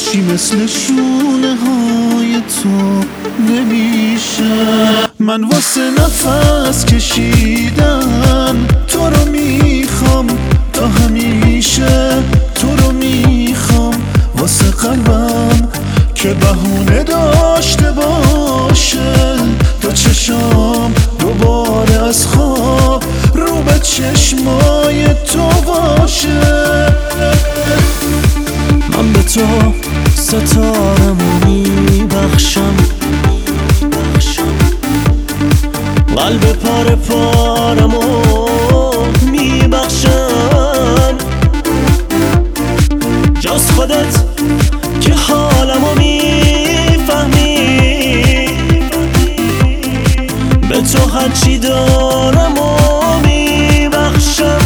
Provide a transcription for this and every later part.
هیچی مثل شونه های تو نمیشه. من واسه نفس کشیدن تو رو میخوام تا همیشه، تو رو میخوام واسه قلبم که بهونه داشته باشه. تا چشام دوباره از خواب رو به چشمای تو باشه. من به تو ستارمو میبخشم، قلب پاره پارمو میبخشم. جز خودت که حالمو میفهمی، به تو هرچی دارمو میبخشم.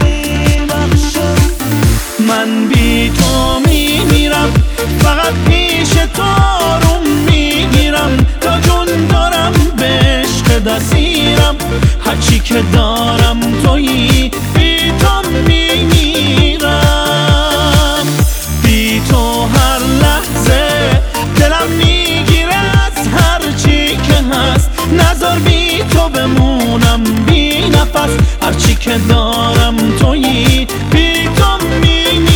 من بی تو میمیرم، فقط پیش تو آروم میگیرم. تا جون دارم به عشق دستیرم، هرچی که دارم تویی، بی تو میمیرم. بی تو هر لحظه دلم میگیره از هرچی که هست. نذار بی تو بمونم بی نفس، هرچی که دارم تویی، بی تو میمیرم.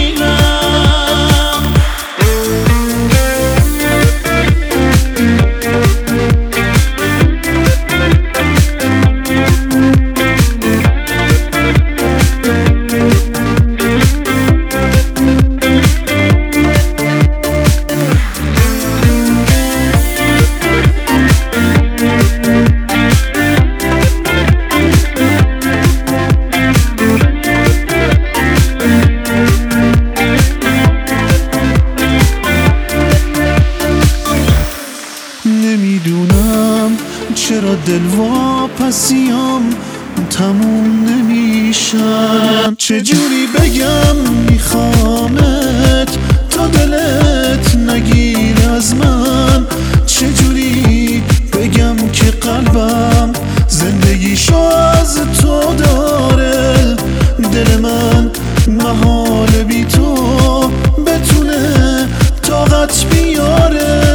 نمیدونم چرا دلواپسیام تموم نمیشن. چجوری بگم میخوامت تا دلت نگیر از من. چجوری بگم که قلبم زندگیشو از تو داره. دل من محال بی تو بتونه طاقت بیاره.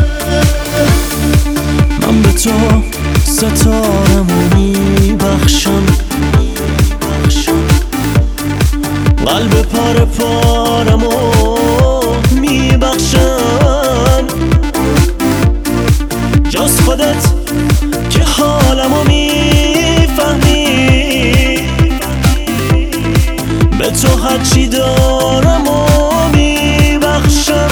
من به تو ستارمو میبخشم، قلب پاره پارمو میبخشم. جز خودت که حالمو میفهمی، به تو هرچی دارمو میبخشم.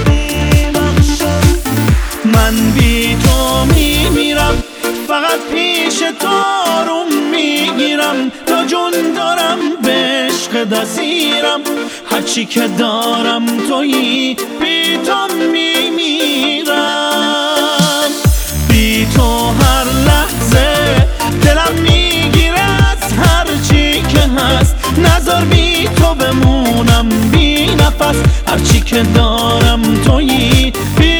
من بی تو میمیرم، فقط پیش تو آروم میگیرم. تا جون دارم به عشق دستیرم، هرچی که دارم تویی، بی تو میمیرم. بی تو هر لحظه دلم میگیره از هرچی که هست. نذار بی تو بمونم بی نفس، هرچی که دارم تویی،